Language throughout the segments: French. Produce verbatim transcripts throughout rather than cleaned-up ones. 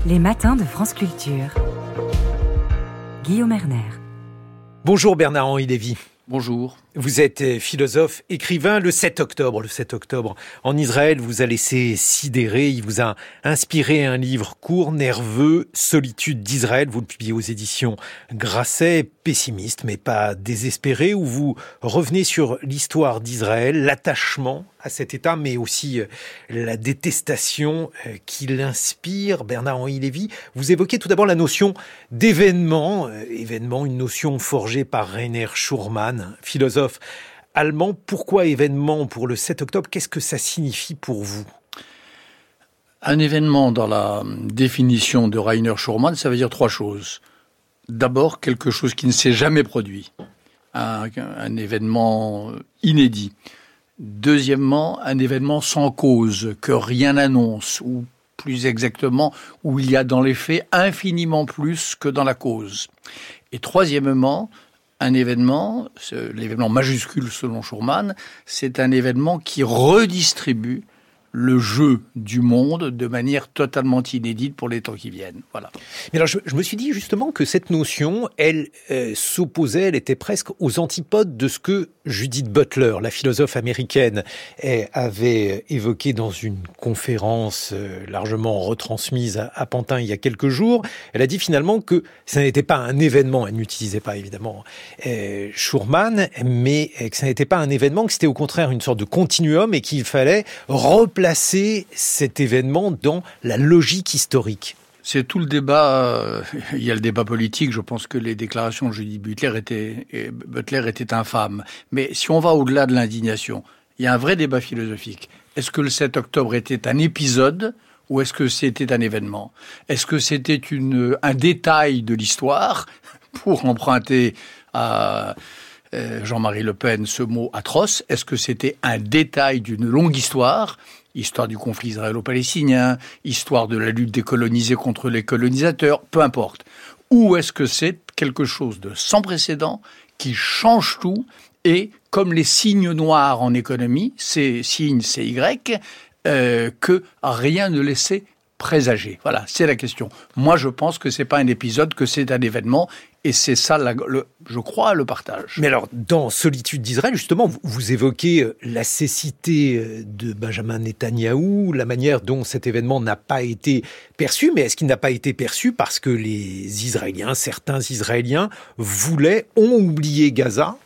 Les matins de France Culture. Guillaume Erner. Bonjour Bernard-Henri Lévy. Bonjour. Vous êtes philosophe, écrivain. Le sept octobre, le sept octobre, en Israël, vous a laissé sidérer. Il vous a inspiré un livre court, nerveux, Solitude d'Israël. Vous le publiez aux éditions Grasset, pessimiste, mais pas désespéré, où vous revenez sur l'histoire d'Israël, l'attachement à cet État, mais aussi la détestation qui l'inspire. Bernard-Henri Lévy, vous évoquez tout d'abord la notion d'événement, événement, une notion forgée par Rainer Schurman, philosophe allemand. Pourquoi événement pour le sept octobre? Qu'est-ce que ça signifie pour vous? Un événement, dans la définition de Rainer Schurman, ça veut dire trois choses. D'abord, quelque chose qui ne s'est jamais produit. Un, un événement inédit. Deuxièmement, un événement sans cause, que rien n'annonce, ou plus exactement, où il y a dans les faits infiniment plus que dans la cause. Et troisièmement, un événement, l'événement majuscule selon Schurman, c'est un événement qui redistribue le jeu du monde de manière totalement inédite pour les temps qui viennent. Voilà. Mais alors, je, je me suis dit justement que cette notion, elle euh, s'opposait, elle était presque aux antipodes de ce que Judith Butler, la philosophe américaine, eh, avait évoqué dans une conférence euh, largement retransmise à, à Pantin il y a quelques jours. Elle a dit finalement que ça n'était pas un événement, elle n'utilisait pas évidemment euh, Schurman, mais que ça n'était pas un événement, que c'était au contraire une sorte de continuum et qu'il fallait replacer placer cet événement dans la logique historique. C'est tout le débat. Euh, il y a le débat politique. Je pense que les déclarations de Judith Butler étaient, et Butler étaient infâmes. Mais si on va au-delà de l'indignation, il y a un vrai débat philosophique. Est-ce que le sept octobre était un épisode ou est-ce que c'était un événement? Est-ce que c'était une, un détail de l'histoire, pour emprunter à Jean-Marie Le Pen ce mot atroce? Est-ce que c'était un détail d'une longue histoire? Histoire du conflit israélo-palestinien, histoire de la lutte des colonisés contre les colonisateurs, peu importe. Ou est-ce que c'est quelque chose de sans précédent qui change tout et, comme les signes noirs en économie, ces signes C Y, euh, que rien ne laissait présager? Voilà, c'est la question. Moi, je pense que c'est pas un épisode, que c'est un événement. Et c'est ça, la, le, je crois, le partage. Mais alors, dans Solitude d'Israël, justement, vous, vous évoquez la cécité de Benjamin Netanyahou, la manière dont cet événement n'a pas été perçu. Mais est-ce qu'il n'a pas été perçu parce que les Israéliens, certains Israéliens, voulaient, ont oublié Gaza?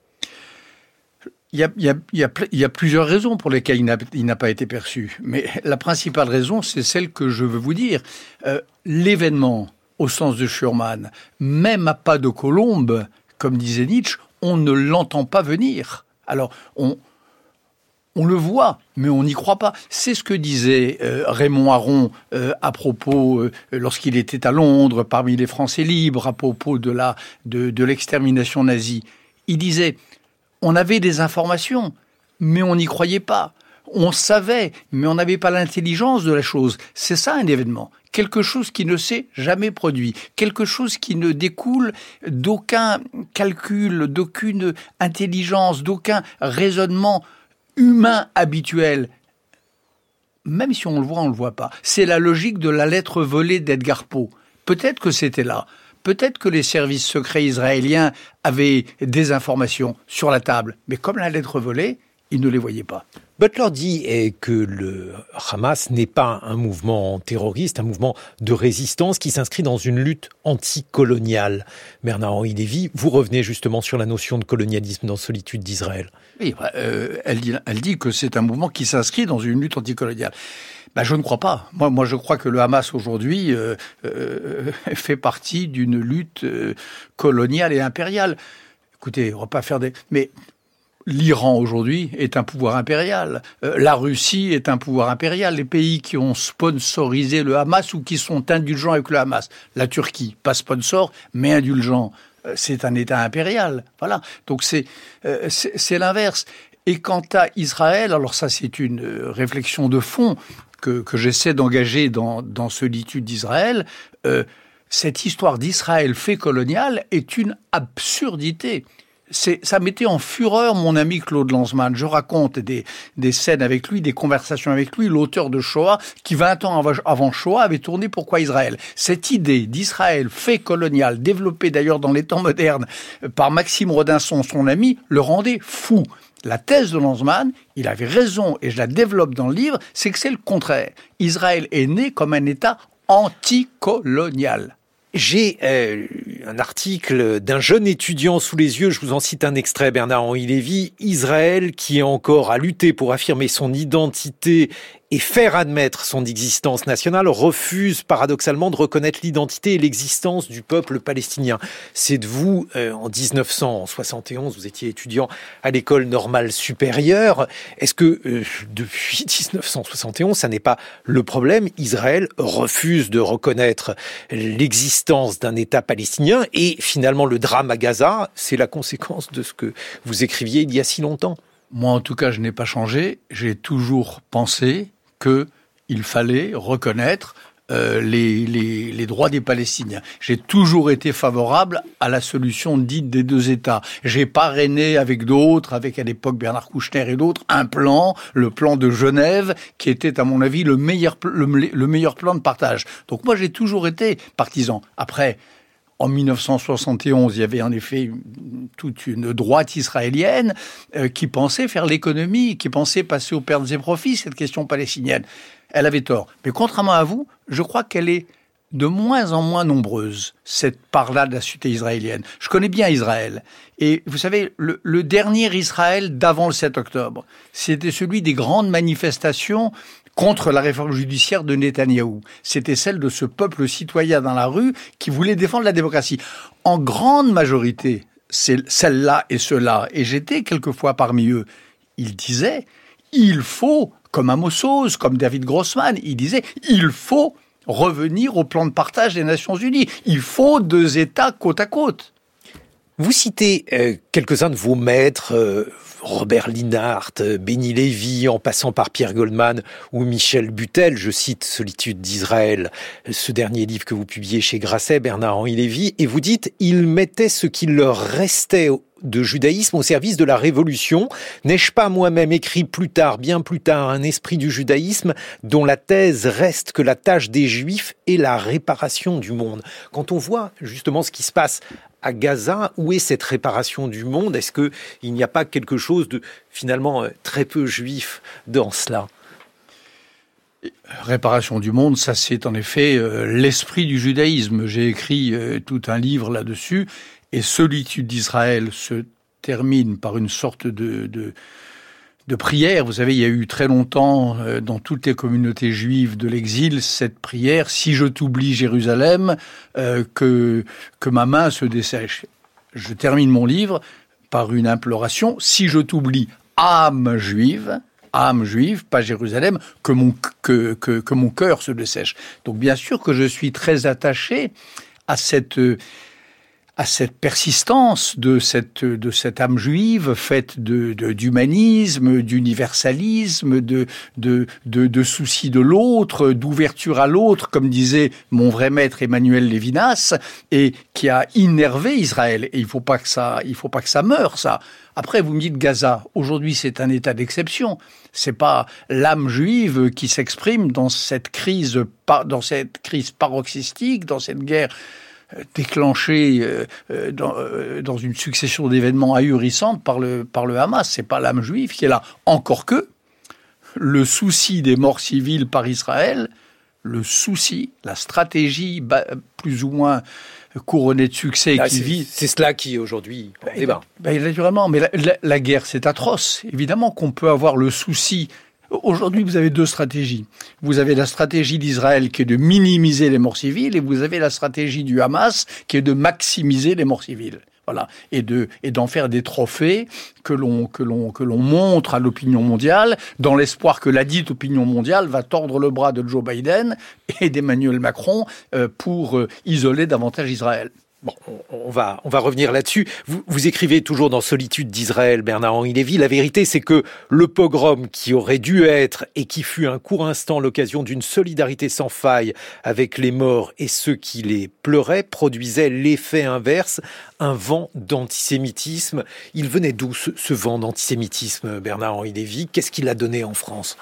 Il y a, il y a, il y a, il y a plusieurs raisons pour lesquelles il n'a, il n'a pas été perçu. Mais la principale raison, c'est celle que je veux vous dire. Euh, l'événement, au sens de Schurman, même à pas de colombe, comme disait Nietzsche, on ne l'entend pas venir. Alors, on, on le voit, mais on n'y croit pas. C'est ce que disait euh, Raymond Aron euh, à propos, euh, lorsqu'il était à Londres, parmi les Français libres, à propos de, la, de, de l'extermination nazie. Il disait, on avait des informations, mais on n'y croyait pas. On savait, mais on n'avait pas l'intelligence de la chose. C'est ça un événement. Quelque chose qui ne s'est jamais produit. Quelque chose qui ne découle d'aucun calcul, d'aucune intelligence, d'aucun raisonnement humain habituel. Même si on le voit, on ne le voit pas. C'est la logique de la lettre volée d'Edgar Poe. Peut-être que c'était là. Peut-être que les services secrets israéliens avaient des informations sur la table. Mais comme la lettre volée, ils ne les voyaient pas. Butler dit que le Hamas n'est pas un mouvement terroriste, un mouvement de résistance qui s'inscrit dans une lutte anticoloniale. Bernard-Henri Lévy, vous revenez justement sur la notion de colonialisme dans Solitude d'Israël. Oui, euh, elle, dit, elle dit que c'est un mouvement qui s'inscrit dans une lutte anticoloniale. Ben, je ne crois pas. Moi, moi, je crois que le Hamas aujourd'hui euh, euh, fait partie d'une lutte euh, coloniale et impériale. Écoutez, on va pas faire des... Mais l'Iran aujourd'hui est un pouvoir impérial. Euh, la Russie est un pouvoir impérial. Les pays qui ont sponsorisé le Hamas ou qui sont indulgents avec le Hamas. La Turquie, pas sponsor, mais indulgent. Euh, c'est un État impérial. Voilà. Donc c'est, euh, c'est, c'est l'inverse. Et quant à Israël, alors ça c'est une réflexion de fond que, que j'essaie d'engager dans, dans Solitude d'Israël. Euh, cette histoire d'Israël fait colonial est une absurdité. c'est, ça mettait en fureur mon ami Claude Lanzmann. Je raconte des, des scènes avec lui, des conversations avec lui, l'auteur de Shoah, qui vingt ans avant, avant Shoah avait tourné Pourquoi Israël. Cette idée d'Israël, fait colonial, développée d'ailleurs dans les temps modernes par Maxime Rodinson, son ami, le rendait fou. La thèse de Lanzmann, il avait raison et je la développe dans le livre, c'est que c'est le contraire. Israël est né comme un État anticolonial. J'ai euh, un article d'un jeune étudiant sous les yeux, je vous en cite un extrait, Bernard-Henri Lévy. Israël, qui est encore à lutter pour affirmer son identité et faire admettre son existence nationale, refuse paradoxalement de reconnaître l'identité et l'existence du peuple palestinien. C'est de vous, euh, en dix-neuf cent soixante et onze, vous étiez étudiant à l'école normale supérieure. Est-ce que euh, depuis dix-neuf cent soixante et onze, ça n'est pas le problème? Israël refuse de reconnaître l'existence d'un État palestinien et finalement le drame à Gaza, c'est la conséquence de ce que vous écriviez il y a si longtemps. Moi, en tout cas, je n'ai pas changé. J'ai toujours pensé qu'il fallait reconnaître euh, les, les, les droits des Palestiniens. J'ai toujours été favorable à la solution dite des deux États. J'ai parrainé avec d'autres, avec à l'époque Bernard Kouchner et d'autres, un plan, le plan de Genève, qui était à mon avis le meilleur, le, le meilleur plan de partage. Donc moi, j'ai toujours été partisan. Après, en dix-neuf cent soixante et onze, il y avait en effet toute une droite israélienne euh, qui pensait faire l'économie, qui pensait passer aux pertes et profits, cette question palestinienne. Elle avait tort. Mais contrairement à vous, je crois qu'elle est de moins en moins nombreuse, cette part-là de la société israélienne. Je connais bien Israël. Et vous savez, le, le dernier Israël d'avant le sept octobre, c'était celui des grandes manifestations contre la réforme judiciaire de Netanyahou. C'était celle de ce peuple citoyen dans la rue qui voulait défendre la démocratie. En grande majorité, c'est celle-là et ceux-là, et j'étais quelquefois parmi eux. Ils disaient, il faut, comme Amos Oz, comme David Grossman, ils disaient, il faut revenir au plan de partage des Nations Unies. Il faut deux États côte à côte. Vous citez euh, quelques-uns de vos maîtres, euh, Robert Linhart, Benny Lévy, en passant par Pierre Goldman ou Michel Butel. Je cite Solitude d'Israël, ce dernier livre que vous publiez chez Grasset, Bernard-Henri Lévy, et vous dites « Ils mettaient ce qu'il leur restait de judaïsme au service de la révolution. N'ai-je pas moi-même écrit plus tard, bien plus tard, un esprit du judaïsme dont la thèse reste que la tâche des Juifs est la réparation du monde ?» Quand on voit justement ce qui se passe à Gaza, où est cette réparation du monde? Est-ce qu'il n'y a pas quelque chose de finalement très peu juif dans cela? Réparation du monde, ça c'est en effet euh, l'esprit du judaïsme. J'ai écrit euh, tout un livre là-dessus, et Solitude d'Israël se termine par une sorte de, de, de prière. Vous savez, il y a eu très longtemps euh, dans toutes les communautés juives de l'exil cette prière « Si je t'oublie Jérusalem, euh, que, que ma main se dessèche ». Je termine mon livre par une imploration « Si je t'oublie, âme juive », âme juive, pas Jérusalem, que mon, que, que, que mon cœur se dessèche. Donc bien sûr que je suis très attaché à cette, à cette persistance de cette, de cette âme juive faite de, de, d'humanisme, d'universalisme, de, de, de, de souci de l'autre, d'ouverture à l'autre, comme disait mon vrai maître Emmanuel Lévinas, et qui a innervé Israël. Et il faut pas que ça, il faut pas que ça meure, ça. Après, vous me dites Gaza. Aujourd'hui, c'est un état d'exception. C'est pas l'âme juive qui s'exprime dans cette crise, dans cette crise paroxystique, dans cette guerre déclenchée dans, dans une succession d'événements ahurissants par le, par le Hamas. C'est pas l'âme juive qui est là. Encore que le souci des morts civiles par Israël, le souci, la stratégie plus ou moins couronnée de succès Là, qui c'est, vit. C'est cela qui aujourd'hui ben, débat. Ben, naturellement, mais la, la, la guerre, c'est atroce. Évidemment qu'on peut avoir le souci. Aujourd'hui, vous avez deux stratégies. Vous avez la stratégie d'Israël qui est de minimiser les morts civiles, et vous avez la stratégie du Hamas qui est de maximiser les morts civiles. Voilà, et de et d'en faire des trophées que l'on que l'on que l'on montre à l'opinion mondiale, dans l'espoir que la dite opinion mondiale va tordre le bras de Joe Biden et d'Emmanuel Macron euh, pour euh, isoler davantage Israël. Bon, on va, on va revenir là-dessus. Vous, vous écrivez toujours dans Solitude d'Israël, Bernard-Henri Lévy, la vérité c'est que le pogrom qui aurait dû être et qui fut un court instant l'occasion d'une solidarité sans faille avec les morts et ceux qui les pleuraient produisait l'effet inverse, un vent d'antisémitisme. Il venait d'où ce, ce vent d'antisémitisme, Bernard-Henri Lévy? Qu'est-ce qu'il a donné en France?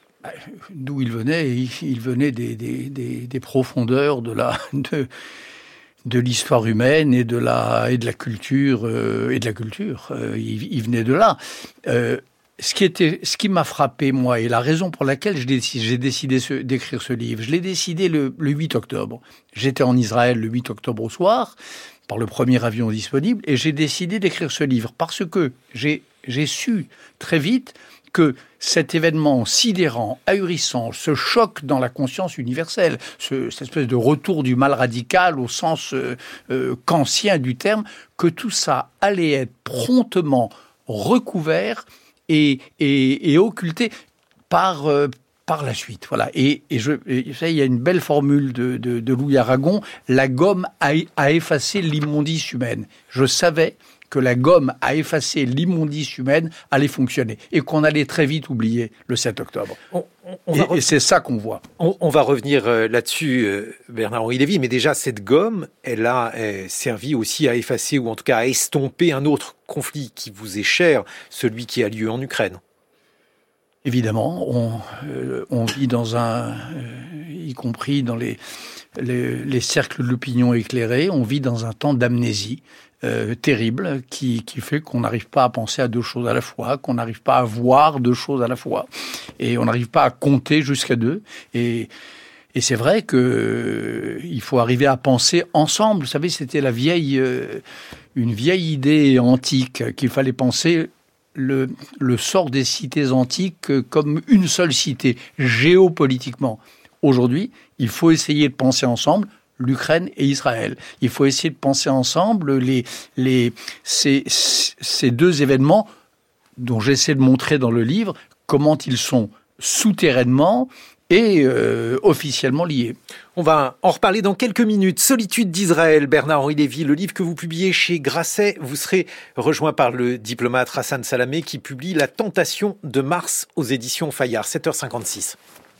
D'où il venait? Il venait des, des, des, des profondeurs de la... De... de l'histoire humaine et de la et de la culture euh, et de la culture. Euh, il, il venait de là. Euh, ce qui était, ce qui m'a frappé moi et la raison pour laquelle j'ai décidé, j'ai décidé ce, d'écrire ce livre, je l'ai décidé le, le huit octobre. J'étais en Israël le huit octobre au soir par le premier avion disponible et j'ai décidé d'écrire ce livre parce que j'ai j'ai su très vite que cet événement sidérant, ahurissant, ce choc dans la conscience universelle, ce, cette espèce de retour du mal radical au sens euh, euh, kantien du terme, que tout ça allait être promptement recouvert et, et, et occulté par, euh, par la suite. Voilà. Et, et je, et, ça, il y a une belle formule de, de, de Louis Aragon, la gomme a, a effacé l'immondice humaine. Je savais que la gomme a effacé l'immondice humaine allait fonctionner et qu'on allait très vite oublier le sept octobre. On, on, on et, re... et c'est ça qu'on voit. On, on va revenir euh, là-dessus, euh, Bernard-Henri Lévy, mais déjà cette gomme, elle a euh, servi aussi à effacer ou en tout cas à estomper un autre conflit qui vous est cher, celui qui a lieu en Ukraine. Évidemment, on, euh, on vit dans un, euh, y compris dans les, les, les cercles de l'opinion éclairée, on vit dans un temps d'amnésie. Euh, terrible qui, qui fait qu'on n'arrive pas à penser à deux choses à la fois, qu'on n'arrive pas à voir deux choses à la fois et on n'arrive pas à compter jusqu'à deux et, et c'est vrai que euh, il faut arriver à penser ensemble. Vous savez, c'était la vieille euh, une vieille idée antique qu'il fallait penser le, le sort des cités antiques comme une seule cité géopolitiquement. Aujourd'hui, il faut essayer de penser ensemble l'Ukraine et Israël. Il faut essayer de penser ensemble les, les, ces, ces deux événements dont j'essaie de montrer dans le livre comment ils sont souterrainement et euh, officiellement liés. On va en reparler dans quelques minutes. Solitude d'Israël, Bernard-Henri Lévy, le livre que vous publiez chez Grasset. Vous serez rejoint par le diplomate Hassan Salamé qui publie La Tentation de Mars aux éditions Fayard. sept heures cinquante-six.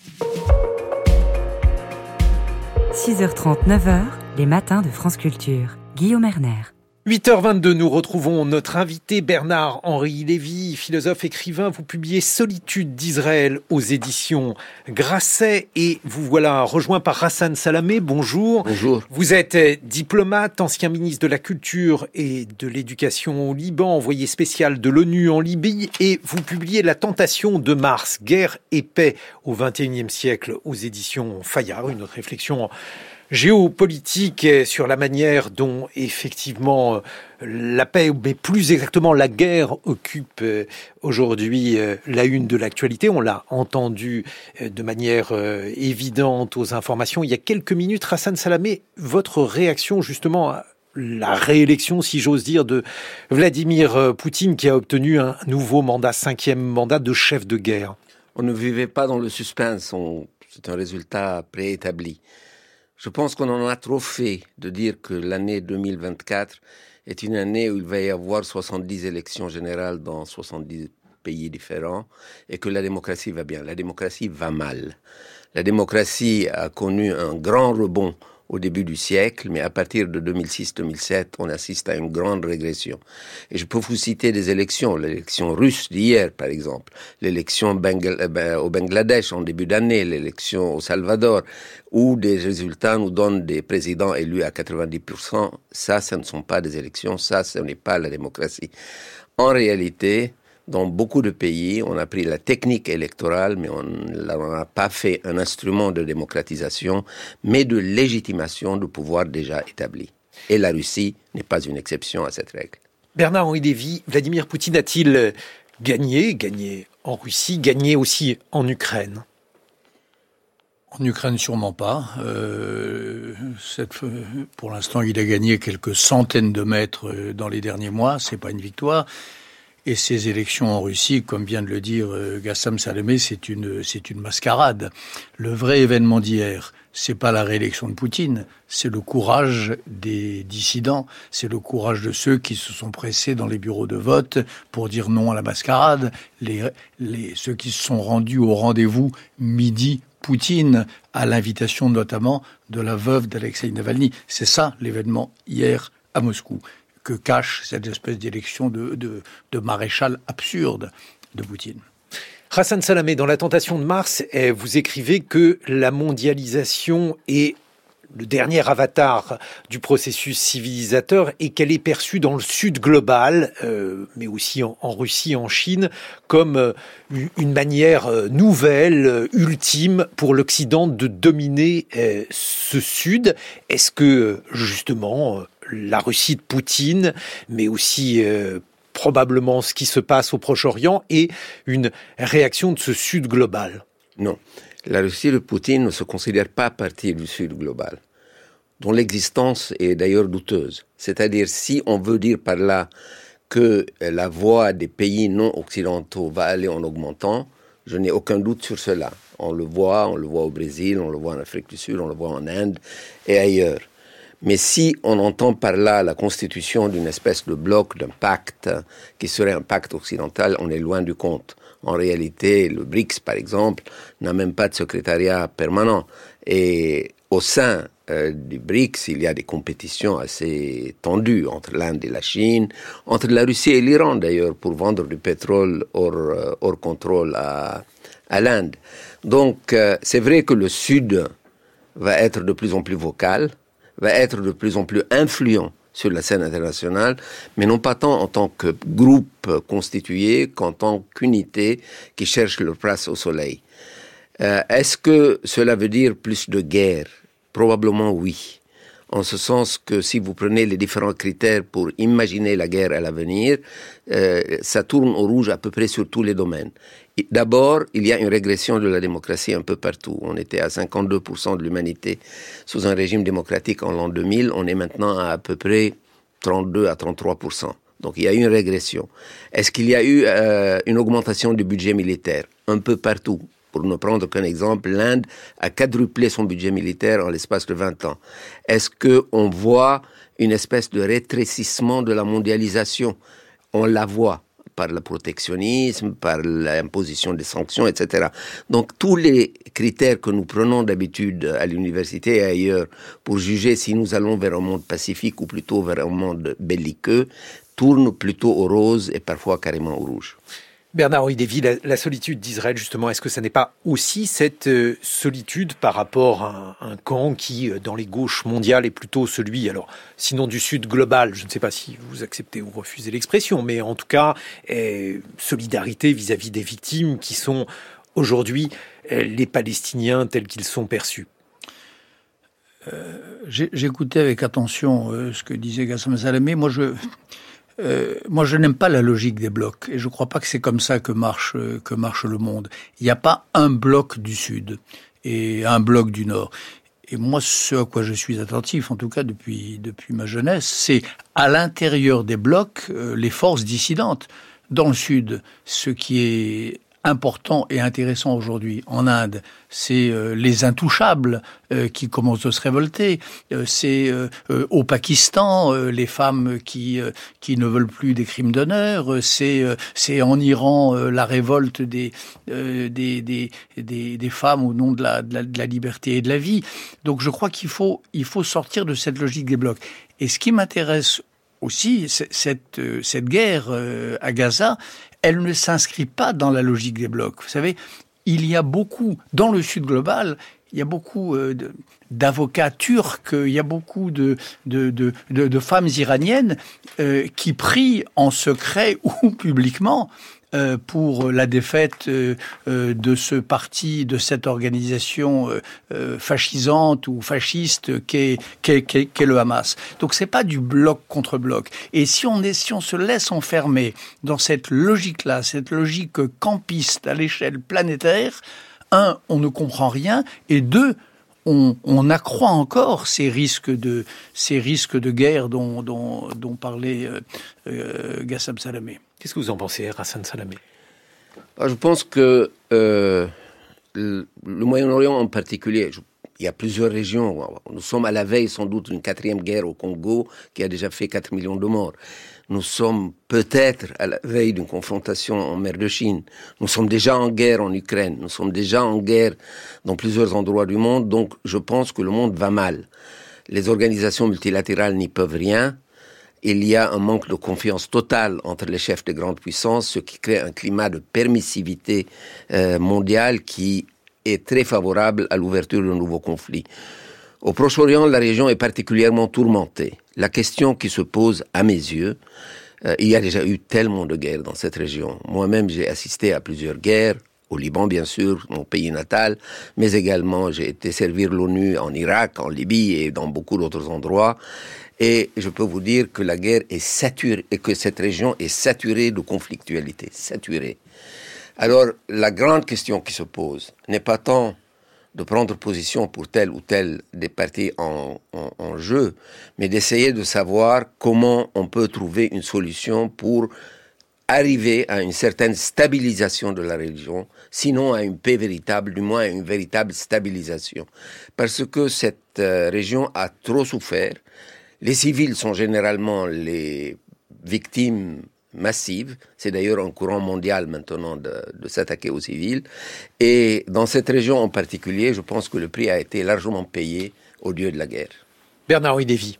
six heures trente, neuf heures, les matins de France Culture. Guillaume Erner. huit heures vingt-deux, nous retrouvons notre invité Bernard-Henri Lévy, philosophe, écrivain. Vous publiez Solitude d'Israël aux éditions Grasset et vous voilà rejoint par Hassan Salamé. Bonjour. Bonjour. Vous êtes diplomate, ancien ministre de la Culture et de l'Éducation au Liban, envoyé spécial de l'ONU en Libye et vous publiez La Tentation de Mars, guerre et paix au vingt et unième siècle aux éditions Fayard, une autre réflexion géopolitique sur la manière dont effectivement la paix, mais plus exactement la guerre, occupe aujourd'hui la une de l'actualité. On l'a entendu de manière évidente aux informations il y a quelques minutes. Hassan Salamé, votre réaction justement à la réélection, si j'ose dire, de Vladimir Poutine qui a obtenu un nouveau mandat, cinquième mandat de chef de guerre. On ne vivait pas dans le suspense, on... c'est un résultat préétabli. Je pense qu'on en a trop fait de dire que l'année deux mille vingt-quatre est une année où il va y avoir soixante-dix élections générales dans soixante-dix pays différents et que la démocratie va bien. La démocratie va mal. La démocratie a connu un grand rebond au début du siècle, mais à partir de deux mille six deux mille sept, on assiste à une grande régression. Et je peux vous citer des élections, l'élection russe d'hier, par exemple, l'élection Bengl- euh, au Bangladesh en début d'année, l'élection au Salvador, où des résultats nous donnent des présidents élus à quatre-vingt-dix pour cent. Ça, ce ne sont pas des élections, ça, ce n'est pas la démocratie. En réalité, dans beaucoup de pays, on a pris la technique électorale, mais on n'en a pas fait un instrument de démocratisation, mais de légitimation du pouvoir déjà établi. Et la Russie n'est pas une exception à cette règle. Bernard-Henri Lévy, Vladimir Poutine a-t-il gagné, gagné en Russie, gagné aussi en Ukraine ? En Ukraine, sûrement pas. Euh, cette, pour l'instant, il a gagné quelques centaines de mètres dans les derniers mois. C'est pas une victoire. Et ces élections en Russie, comme vient de le dire Gassam Salamé, c'est une, c'est une mascarade. Le vrai événement d'hier, c'est pas la réélection de Poutine, c'est le courage des dissidents, c'est le courage de ceux qui se sont pressés dans les bureaux de vote pour dire non à la mascarade, les, les, ceux qui se sont rendus au rendez-vous midi Poutine, à l'invitation notamment de la veuve d'Alexeï Navalny. C'est ça l'événement hier à Moscou, que cache cette espèce d'élection de, de, de maréchal absurde de Poutine. Hassan Salamé, dans La Tentation de Mars, vous écrivez que la mondialisation est le dernier avatar du processus civilisateur et qu'elle est perçue dans le sud global, euh, mais aussi en, en Russie, en Chine, comme euh, une manière euh, nouvelle, euh, ultime pour l'Occident de dominer euh, ce sud. Est-ce que, justement, euh, la Russie de Poutine, mais aussi euh, probablement ce qui se passe au Proche-Orient, est une réaction de ce sud global? Non. La Russie de Poutine ne se considère pas partie du Sud global, dont l'existence est d'ailleurs douteuse. C'est-à-dire, si on veut dire par là que la voix des pays non occidentaux va aller en augmentant, je n'ai aucun doute sur cela. On le voit, on le voit au Brésil, on le voit en Afrique du Sud, on le voit en Inde et ailleurs. Mais si on entend par là la constitution d'une espèce de bloc, d'un pacte, qui serait un pacte occidental, on est loin du compte. En réalité, le BRICS, par exemple, n'a même pas de secrétariat permanent. Et au sein euh, du BRICS, il y a des compétitions assez tendues entre l'Inde et la Chine, entre la Russie et l'Iran, d'ailleurs, pour vendre du pétrole hors, euh, hors contrôle à, à l'Inde. Donc, euh, c'est vrai que le Sud va être de plus en plus vocal, va être de plus en plus influent sur la scène internationale, mais non pas tant en tant que groupe constitué qu'en tant qu'unité qui cherche leur place au soleil. Euh, est-ce que cela veut dire plus de guerre? Probablement oui. En ce sens que si vous prenez les différents critères pour imaginer la guerre à l'avenir, euh, ça tourne au rouge à peu près sur tous les domaines. Et d'abord, il y a une régression de la démocratie un peu partout. On était à cinquante-deux pour cent de l'humanité sous un régime démocratique en l'an deux mille. On est maintenant à à peu près trente-deux à trente-trois pour cent. Donc il y a eu une régression. Est-ce qu'il y a eu euh, une augmentation du budget militaire? Un peu partout. Pour ne prendre qu'un exemple, l'Inde a quadruplé son budget militaire en l'espace de vingt ans. Est-ce qu'on voit une espèce de rétrécissement de la mondialisation? On la voit par le protectionnisme, par l'imposition des sanctions, et cetera. Donc tous les critères que nous prenons d'habitude à l'université et ailleurs pour juger si nous allons vers un monde pacifique ou plutôt vers un monde belliqueux tournent plutôt au rose et parfois carrément au rouge. Bernard-Henri Lévy, la, la solitude d'Israël, justement, est-ce que ça n'est pas aussi cette euh, solitude par rapport à un, un camp qui, euh, dans les gauches mondiales, est plutôt celui, alors, sinon du Sud global, je ne sais pas si vous acceptez ou refusez l'expression, mais en tout cas, euh, solidarité vis-à-vis des victimes qui sont aujourd'hui euh, les Palestiniens tels qu'ils sont perçus? euh, J'écoutais avec attention euh, ce que disait Gassam Salamé. Moi, je... Euh, moi, je n'aime pas la logique des blocs et je ne crois pas que c'est comme ça que marche, euh, que marche le monde. Il n'y a pas un bloc du Sud et un bloc du Nord. Et moi, ce à quoi je suis attentif, en tout cas depuis, depuis ma jeunesse, c'est à l'intérieur des blocs, euh, les forces dissidentes. Dans le Sud, ce qui est important et intéressant aujourd'hui en Inde, c'est euh, les intouchables euh, qui commencent à se révolter. Euh, c'est euh, euh, au Pakistan euh, les femmes qui euh, qui ne veulent plus des crimes d'honneur. Euh, c'est euh, c'est en Iran euh, la révolte des, euh, des des des des femmes au nom de la, de la de la liberté et de la vie. Donc je crois qu'il faut il faut sortir de cette logique des blocs. Et ce qui m'intéresse aussi, c'est cette euh, cette guerre euh, à Gaza, elle ne s'inscrit pas dans la logique des blocs. Vous savez, il y a beaucoup, dans le Sud global, il y a beaucoup euh, de, d'avocats turcs, il y a beaucoup de, de, de, de, de femmes iraniennes euh, qui prient en secret ou publiquement euh, pour la défaite euh, euh, de ce parti, de cette organisation euh, euh, fascisante ou fasciste qu'est, qu'est, qu'est, qu'est le Hamas. Donc c'est pas du bloc contre bloc. Et si on est, si on se laisse enfermer dans cette logique-là, cette logique campiste à l'échelle planétaire, un, on ne comprend rien, et deux, on, on accroît encore ces risques de, ces risques de guerre dont, dont, dont parlait euh, euh, Gassam Salamé. Qu'est-ce que vous en pensez, Hassan Salamé? Je pense que euh, le, le Moyen-Orient en particulier, je, il y a plusieurs régions. Nous sommes à la veille sans doute d'une quatrième guerre au Congo qui a déjà fait quatre millions de morts. Nous sommes peut-être à la veille d'une confrontation en mer de Chine. Nous sommes déjà en guerre en Ukraine. Nous sommes déjà en guerre dans plusieurs endroits du monde. Donc je pense que le monde va mal. Les organisations multilatérales n'y peuvent rien. Il y a un manque de confiance totale entre les chefs des grandes puissances, ce qui crée un climat de permissivité euh, mondiale qui est très favorable à l'ouverture de nouveaux conflits. Au Proche-Orient, la région est particulièrement tourmentée. La question qui se pose à mes yeux, euh, il y a déjà eu tellement de guerres dans cette région. Moi-même, j'ai assisté à plusieurs guerres, au Liban bien sûr, mon pays natal, mais également j'ai été servir l'ONU en Irak, en Libye et dans beaucoup d'autres endroits. Et je peux vous dire que la guerre est saturée, et que cette région est saturée de conflictualité, saturée. Alors, la grande question qui se pose n'est pas tant de prendre position pour telle ou telle des parties en, en, en jeu, mais d'essayer de savoir comment on peut trouver une solution pour arriver à une certaine stabilisation de la région, sinon à une paix véritable, du moins à une véritable stabilisation. Parce que cette euh, région a trop souffert. Les civils sont généralement les victimes massives. C'est d'ailleurs un courant mondial maintenant de, de s'attaquer aux civils. Et dans cette région en particulier, je pense que le prix a été largement payé au lieu de la guerre. Bernard-Henri Lévy.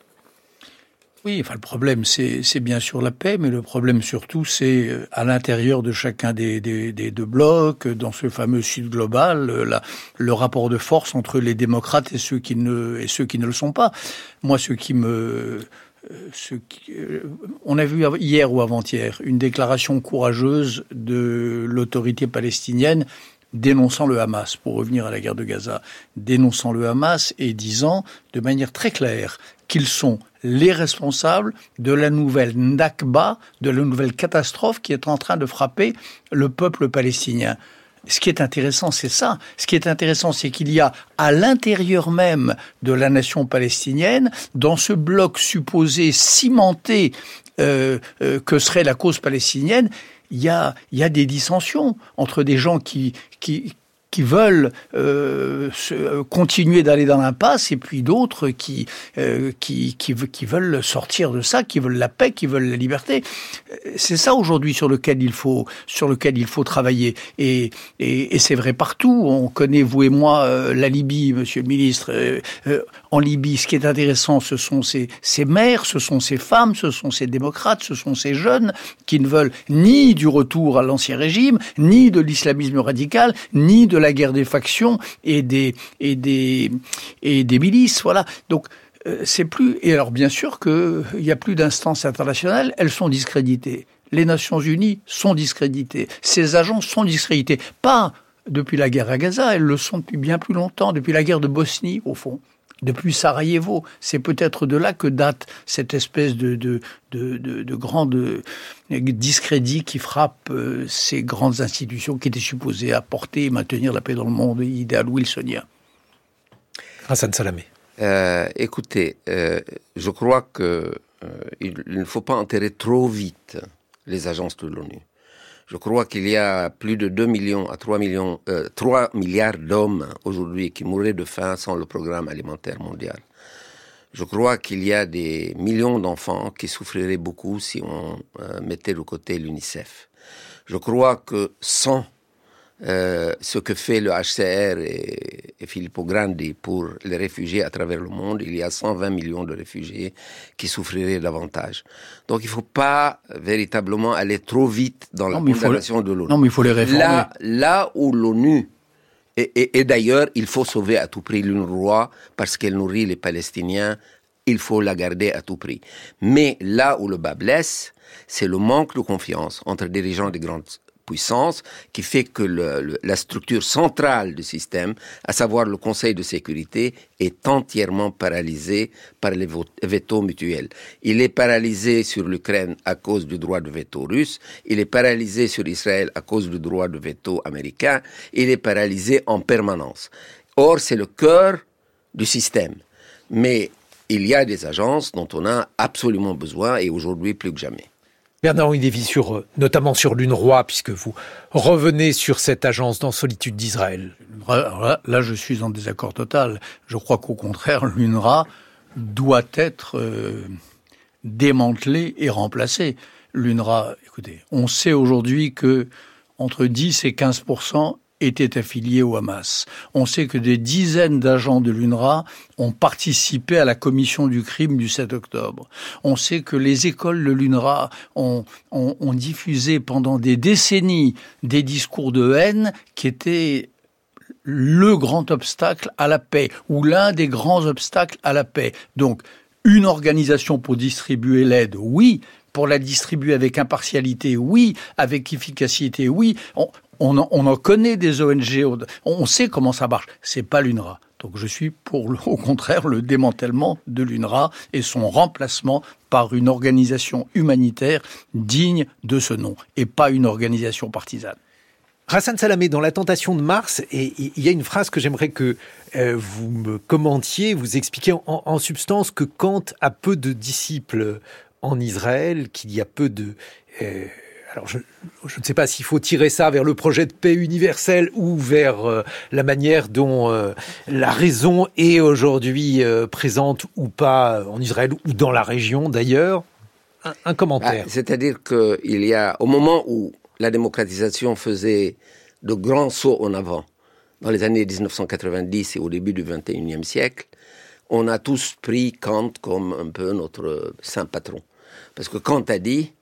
Oui, enfin le problème c'est c'est bien sûr la paix, mais le problème surtout c'est à l'intérieur de chacun des des, des deux blocs, dans ce fameux Sud global, la, le rapport de force entre les démocrates et ceux qui ne et ceux qui ne le sont pas. Moi, ce qui me ce qui, on a vu hier ou avant-hier une déclaration courageuse de l'autorité palestinienne dénonçant le Hamas, pour revenir à la guerre de Gaza, dénonçant le Hamas et disant de manière très claire qu'ils sont les responsables de la nouvelle Nakba, de la nouvelle catastrophe qui est en train de frapper le peuple palestinien. Ce qui est intéressant, c'est ça. Ce qui est intéressant, c'est qu'il y a à l'intérieur même de la nation palestinienne, dans ce bloc supposé cimenté euh, euh, que serait la cause palestinienne, il y a, il y a des dissensions entre des gens qui, qui, qui veulent euh, se, continuer d'aller dans l'impasse et puis d'autres qui, euh, qui, qui, qui veulent sortir de ça, qui veulent la paix, qui veulent la liberté. C'est ça aujourd'hui sur lequel il faut, sur lequel il faut travailler. Et, et, et c'est vrai partout. On connaît, vous et moi, euh, la Libye, monsieur le ministre. Euh, euh, en Libye, ce qui est intéressant, ce sont ces, ces mères, ce sont ces femmes, ce sont ces démocrates, ce sont ces jeunes qui ne veulent ni du retour à l'ancien régime, ni de l'islamisme radical, ni de la guerre des factions et des et des et des milices, voilà. Donc euh, c'est plus et alors bien sûr que il y a plus d'instances internationales, elles sont discréditées. Les Nations Unies sont discréditées. Ces agences sont discréditées, pas depuis la guerre à Gaza, elles le sont depuis bien plus longtemps, depuis la guerre de Bosnie au fond. Depuis Sarajevo, c'est peut-être de là que date cette espèce de de de de, de grand de discrédit qui frappe euh, ces grandes institutions qui étaient supposées apporter et maintenir la paix dans le monde, idéal wilsonien. Hassan Salamé. Euh, écoutez, euh, je crois que euh, il, il ne faut pas enterrer trop vite les agences de l'ONU. Je crois qu'il y a plus de deux millions à trois millions, euh, trois milliards d'hommes aujourd'hui qui mourraient de faim sans le programme alimentaire mondial. Je crois qu'il y a des millions d'enfants qui souffriraient beaucoup si on euh, mettait de côté l'UNICEF. Je crois que sans euh, ce que fait le H C R et, et Filippo Grandi pour les réfugiés à travers le monde, il y a cent vingt millions de réfugiés qui souffriraient davantage. Donc il ne faut pas véritablement aller trop vite dans la condamnation de l'ONU. Non, mais il faut les réformer. Là, là où l'ONU, et, et, et d'ailleurs, il faut sauver à tout prix l'UNRWA parce qu'elle nourrit les Palestiniens, il faut la garder à tout prix. Mais là où le bas blesse, c'est le manque de confiance entre dirigeants des grandes puissance qui fait que le, le, la structure centrale du système, à savoir le Conseil de sécurité, est entièrement paralysée par les vétos mutuels. Il est paralysé sur l'Ukraine à cause du droit de veto russe, il est paralysé sur Israël à cause du droit de veto américain, il est paralysé en permanence. Or, c'est le cœur du système. Mais il y a des agences dont on a absolument besoin et aujourd'hui plus que jamais. Bernard-Henri Lévy, sur, notamment sur l'UNRWA, puisque vous revenez sur cette agence dans Solitude d'Israël. Là, là, je suis en désaccord total. Je crois qu'au contraire, l'UNRWA doit être euh, démantelée et remplacée. L'UNRWA, écoutez, on sait aujourd'hui que entre dix et quinze pour cent étaient affiliés au Hamas. On sait que des dizaines d'agents de l'UNRWA ont participé à la commission du crime du sept octobre. On sait que les écoles de l'UNRWA ont, ont, ont diffusé pendant des décennies des discours de haine qui étaient le grand obstacle à la paix, ou l'un des grands obstacles à la paix. Donc, une organisation pour distribuer l'aide, oui. Pour la distribuer avec impartialité, oui. Avec efficacité, oui. On, On en, on en connaît des O N G, on sait comment ça marche. C'est pas l'UNRWA. Donc je suis pour, le, au contraire, le démantèlement de l'UNRWA et son remplacement par une organisation humanitaire digne de ce nom et pas une organisation partisane. Hassan Salamé, dans La Tentation de Mars, et il y a une phrase que j'aimerais que euh, vous me commentiez, vous expliquiez en, en substance que Kant a peu de disciples en Israël, qu'il y a peu de... Euh, Alors, je, je ne sais pas s'il faut tirer ça vers le projet de paix universel ou vers euh, la manière dont euh, la raison est aujourd'hui euh, présente ou pas en Israël ou dans la région d'ailleurs. Un, un commentaire. Ah, c'est-à-dire qu'il y a, au moment où la démocratisation faisait de grands sauts en avant, dans les années dix-neuf cent quatre-vingt-dix et au début du vingt et unième siècle, on a tous pris Kant comme un peu notre saint patron. Parce que Kant a dit,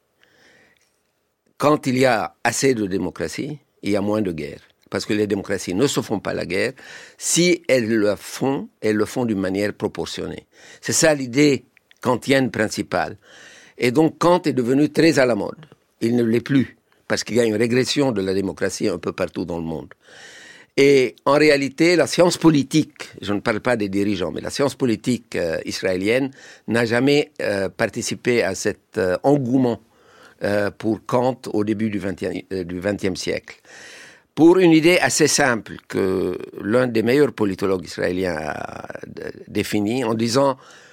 quand il y a assez de démocratie, il y a moins de guerre. Parce que les démocraties ne se font pas la guerre. Si elles le font, elles le font d'une manière proportionnée. C'est ça l'idée kantienne principale. Et donc Kant est devenu très à la mode. Il ne l'est plus, parce qu'il y a une régression de la démocratie un peu partout dans le monde. Et en réalité, la science politique, je ne parle pas des dirigeants, mais la science politique euh, israélienne n'a jamais euh, participé à cet euh, engouement Euh, pour Kant au début du vingtième siècle. Pour une idée assez simple que l'un des meilleurs politologues israéliens a définie en disant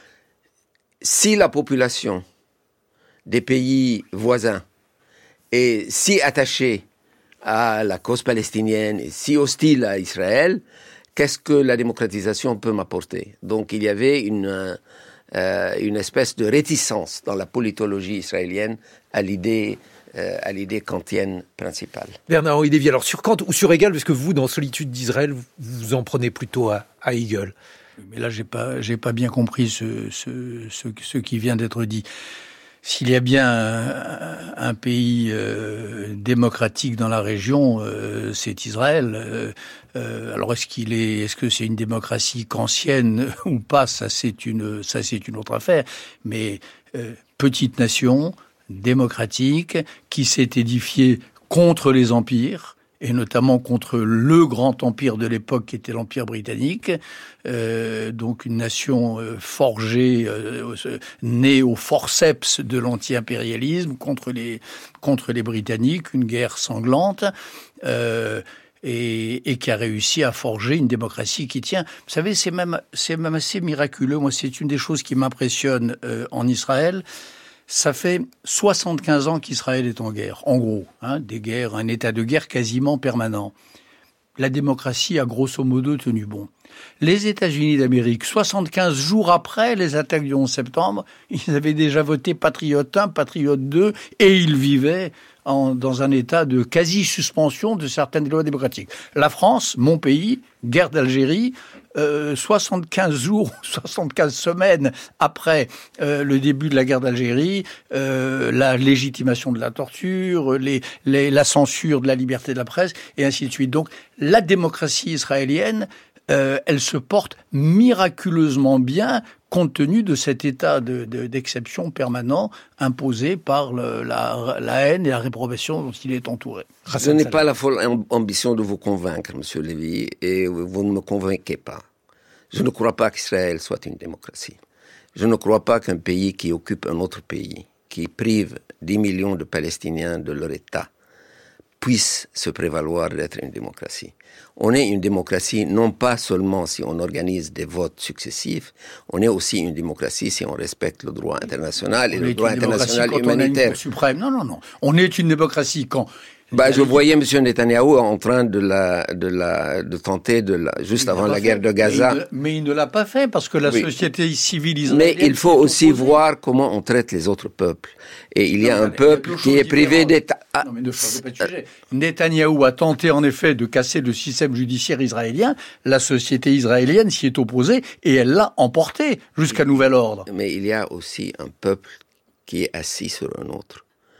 si la population des pays voisins est si attachée à la cause palestinienne et si hostile à Israël, qu'est-ce que la démocratisation peut m'apporter? Donc il y avait une... Euh, une espèce de réticence dans la politologie israélienne à l'idée, euh, à l'idée kantienne principale. Bernard-Henri Lévy, alors sur Kant ou sur Hegel, parce que vous, dans Solitude d'Israël, vous, vous en prenez plutôt à, à Hegel. Mais là, j'ai pas, j'ai pas bien compris ce, ce, ce, ce qui vient d'être dit. S'il y a bien un, un pays euh, démocratique dans la région, euh, c'est Israël. Euh, euh, alors est-ce qu'il est, est-ce que c'est une démocratie kantienne ou pas? Ça c'est une, ça c'est une autre affaire. Mais euh, petite nation démocratique qui s'est édifiée contre les empires, et notamment contre le grand empire de l'époque qui était l'Empire britannique, euh, donc une nation euh, forgée, euh, née au forceps de l'anti-impérialisme contre les, contre les Britanniques, une guerre sanglante, euh, et, et qui a réussi à forger une démocratie qui tient. Vous savez, c'est même, c'est même assez miraculeux. Moi, c'est une des choses qui m'impressionne euh, en Israël. Ça fait soixante-quinze ans qu'Israël est en guerre, en gros, hein, des guerres, un état de guerre quasiment permanent. La démocratie a grosso modo tenu bon. Les États-Unis d'Amérique, soixante-quinze jours après les attaques du onze septembre, ils avaient déjà voté Patriote un, Patriote deux, et ils vivaient en, dans un état de quasi-suspension de certaines lois démocratiques. La France, mon pays, guerre d'Algérie, euh, soixante-quinze jours, soixante-quinze semaines après euh, le début de la guerre d'Algérie, euh, la légitimation de la torture, les, les, la censure de la liberté de la presse, et ainsi de suite. Donc, la démocratie israélienne, euh, elle se porte miraculeusement bien compte tenu de cet état de, de, d'exception permanent imposé par le, la, la haine et la réprobation dont il est entouré. Je n'ai pas la folle ambition de vous convaincre, Monsieur Lévy, et vous ne me convainquez pas. Je ne crois pas qu'Israël soit une démocratie. Je ne crois pas qu'un pays qui occupe un autre pays, qui prive dix millions de Palestiniens de leur État, puisse se prévaloir d'être une démocratie. On est une démocratie non pas seulement si on organise des votes successifs, on est aussi une démocratie si on respecte le droit international et on le droit international quand humanitaire. On a une suprême. Non, non, non. On est une démocratie quand... Bah, je voyais M. Netanyahou en train de la, de la, de tenter de la, juste avant la guerre de Gaza. Mais il, ne, mais il ne l'a pas fait parce que la oui. société civile israélienne. Mais il faut aussi opposée. voir comment on traite les autres peuples. Et il y a non, un peuple qui est privé d'État. Ah. Non, mais ne changeez pas de sujet. Netanyahou a tenté en effet de casser le système judiciaire israélien. La société israélienne s'y est opposée et elle l'a emporté jusqu'à nouvel ordre. Mais il y a aussi un peuple qui est assis sur un autre.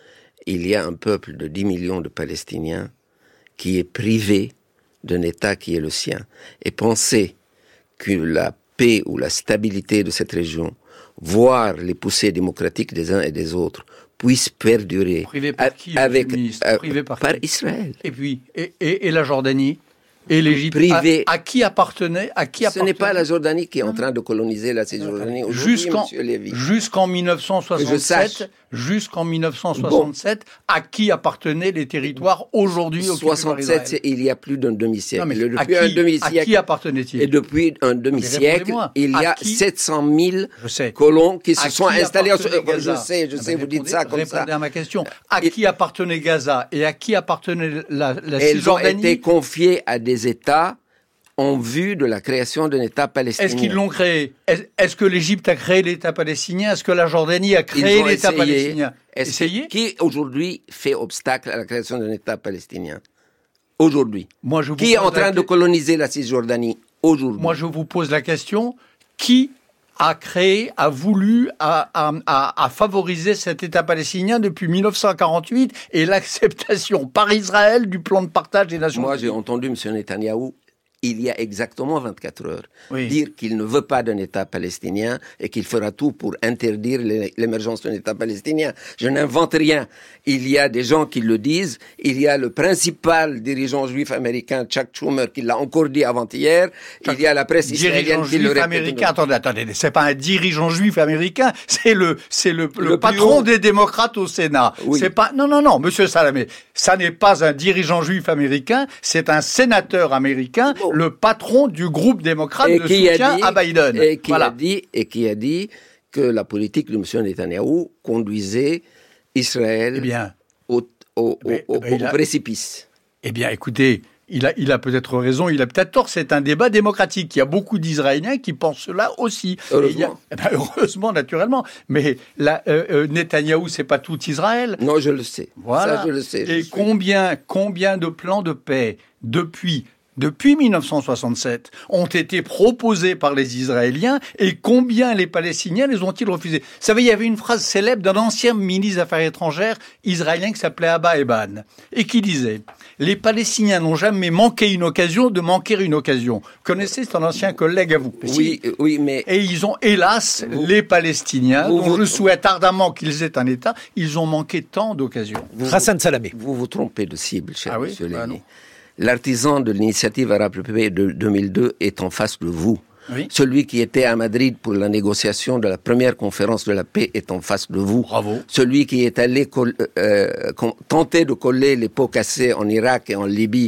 Il y a un peuple de dix millions de Palestiniens qui est privé d'un État qui est le sien. Et penser que la paix ou la stabilité de cette région, voire les poussées démocratiques des uns et des autres, puissent perdurer privé par qui, avec, euh, privé par, par qui Israël. Et puis, et, et, et la Jordanie et l'Égypte, privé. À, à qui appartenait, à qui Ce appartenait... n'est pas la Jordanie qui est en train de coloniser la Cisjordanie aujourd'hui, jusqu'en, Monsieur Lévy. Jusqu'en dix-neuf cent soixante-sept, jusqu'en dix-neuf cent soixante-sept, bon. à qui appartenaient les territoires aujourd'hui occupés par Israël? soixante-sept, il y a plus d'un demi-siècle. Non, mais depuis à qui, un demi-siècle. À qui appartenait-il? Et depuis un demi-siècle, il y a sept cent mille colons qui se sont installés. En... Je sais, je sais, vous dites ça comme ça. Répondez à ma question. À et... qui appartenait Gaza et à qui appartenait la, la Elles Cisjordanie? Elles ont été confiées à des États en vue de la création d'un État palestinien. Est-ce qu'ils l'ont créé? Est-ce que l'Égypte a créé l'État palestinien? Est-ce que la Jordanie a créé l'État essayé. palestinien? Essayé? Qui aujourd'hui fait obstacle à la création d'un État palestinien? Aujourd'hui. Moi, je vous qui est en train la... de coloniser la Cisjordanie aujourd'hui? Moi, je vous pose la question. Qui a créé, a voulu, a, a, a, a favorisé cet État palestinien depuis mille neuf cent quarante-huit et l'acceptation par Israël du plan de partage des Nations Unies? Moi, j'ai entendu M. Netanyahou il y a exactement vingt-quatre heures, oui. dire qu'il ne veut pas d'un État palestinien et qu'il fera tout pour interdire l'émergence d'un État palestinien. Je n'invente rien. Il y a des gens qui le disent. Il y a le principal dirigeant juif américain, Chuck Schumer, qui l'a encore dit avant-hier. Il y a la presse israélienne qui le répète. Américain. Attendez, attendez, c'est pas un dirigeant juif américain, c'est le, c'est le, le, le patron des démocrates au Sénat. Oui. C'est pas, non, non, non, monsieur Salamé, ça n'est pas un dirigeant juif américain, c'est un sénateur américain. Bon. Le patron du groupe démocrate et de soutien dit, à Biden. Et qui, voilà. a dit, et qui a dit que la politique de M. Netanyahou conduisait Israël eh bien, au, au, mais, au, ben, au a, précipice. Eh bien, écoutez, il a, il a peut-être raison, il a peut-être tort. C'est un débat démocratique. Il y a beaucoup d'Israéliens qui pensent cela aussi. Heureusement. Et il y a, eh ben, heureusement, naturellement. Mais la, euh, euh, Netanyahou, c'est pas tout Israël. Non, je le sais. Voilà. Ça, je le sais. Et suis... combien, combien de plans de paix depuis Depuis mille neuf cent soixante-sept, ont été proposés par les Israéliens et combien les Palestiniens les ont-ils refusés? Vous savez, il y avait une phrase célèbre d'un ancien ministre des Affaires étrangères israélien qui s'appelait Abba Eban et qui disait « Les Palestiniens n'ont jamais manqué une occasion de manquer une occasion ». Vous connaissez, c'est un ancien collègue à vous. Oui, oui, mais... Et ils ont, hélas, vous, les Palestiniens, vous, dont vous, je souhaite ardemment qu'ils aient un État, ils ont manqué tant d'occasions. Hassan Salamé. Vous vous trompez de cible, cher ah oui monsieur bah Lévy. L'artisan de l'initiative arabe paix de deux mille deux est en face de vous. Oui. Celui qui était à Madrid pour la négociation de la première conférence de la paix est en face de vous. Bravo. Celui qui est allé coll- euh, tenter de coller les pots cassés en Irak et en Libye,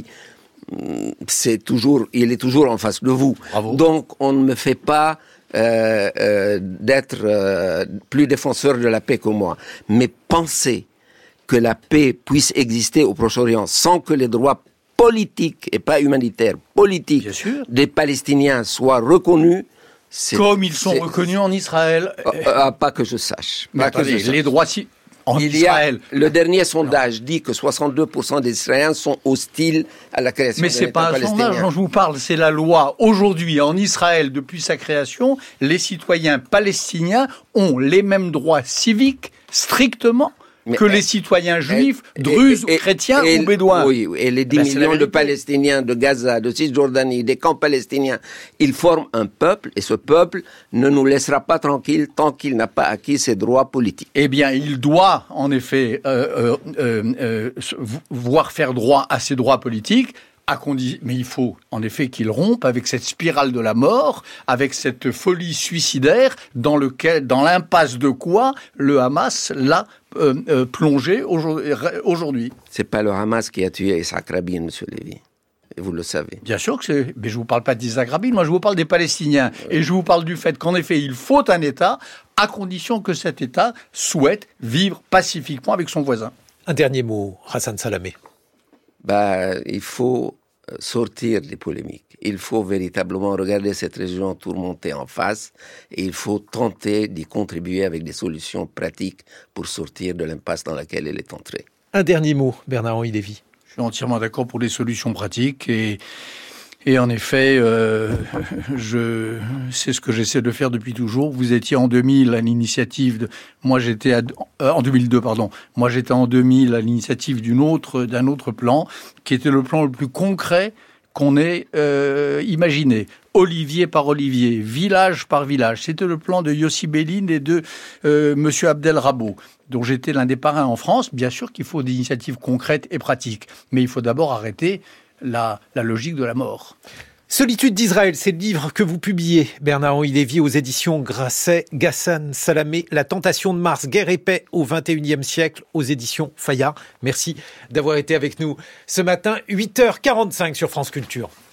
c'est toujours, il est toujours en face de vous. Bravo. Donc, on ne me fait pas euh, euh, d'être euh, plus défenseur de la paix que moi. Mais pensez que la paix puisse exister au Proche-Orient sans que les droits politique et pas humanitaire, politique des Palestiniens soit reconnus. Comme ils sont reconnus en Israël. Euh, euh, pas que je sache. Mais attendez, que je sache. Les droits si... en Il Israël. Y a, le dernier sondage non. dit que soixante-deux pour cent des Israéliens sont hostiles à la création Mais d'un c'est État pas un palestinien. sondage dont je vous parle, c'est la loi. Aujourd'hui, en Israël, depuis sa création, les citoyens palestiniens ont les mêmes droits civiques, strictement, Mais que les citoyens juifs, et, druzes, et, chrétiens et, ou bédouins. Oui, et les dix ben, millions de Palestiniens de Gaza, de Cisjordanie, des camps palestiniens, ils forment un peuple, et ce peuple ne nous laissera pas tranquilles tant qu'il n'a pas acquis ses droits politiques. Eh bien, il doit, en effet, euh, euh, euh, euh, voir faire droit à ses droits politiques À condi- Mais il faut en effet qu'il rompe avec cette spirale de la mort, avec cette folie suicidaire dans, lequel, dans l'impasse de quoi le Hamas l'a euh, euh, plongé aujourd'hui. C'est pas le Hamas qui a tué Isaac Rabin, Monsieur Lévy. Et vous le savez. Bien sûr que c'est... Mais je vous parle pas d'Isaac Rabin, moi je vous parle des Palestiniens. Et je vous parle du fait qu'en effet, il faut un État, à condition que cet État souhaite vivre pacifiquement avec son voisin. Un dernier mot, Hassan Salamé. Bah, il faut sortir des polémiques. Il faut véritablement regarder cette région tourmentée en face et il faut tenter d'y contribuer avec des solutions pratiques pour sortir de l'impasse dans laquelle elle est entrée. Un dernier mot, Bernard-Henri Lévy. Je suis entièrement d'accord pour les solutions pratiques et, et en effet, euh, je, c'est ce que j'essaie de faire depuis toujours. Vous étiez en deux mille à l'initiative de, moi j'étais à, euh, en deux mille deux, pardon. Moi j'étais en deux mille à l'initiative d'une autre, d'un autre plan qui était le plan le plus concret qu'on ait euh, imaginé. Olivier par olivier, village par village. C'était le plan de Yossi Béline et de euh, Monsieur Abdel Rabot, dont j'étais l'un des parrains en France. Bien sûr qu'il faut des initiatives concrètes et pratiques, mais il faut d'abord arrêter la, la logique de la mort. Solitude d'Israël, c'est le livre que vous publiez, Bernard-Henri Lévy, aux éditions Grasset. Ghassan Salamé, La tentation de Mars, guerre et paix au vingt et unième siècle, aux éditions Fayard. Merci d'avoir été avec nous ce matin, huit heures quarante-cinq sur France Culture.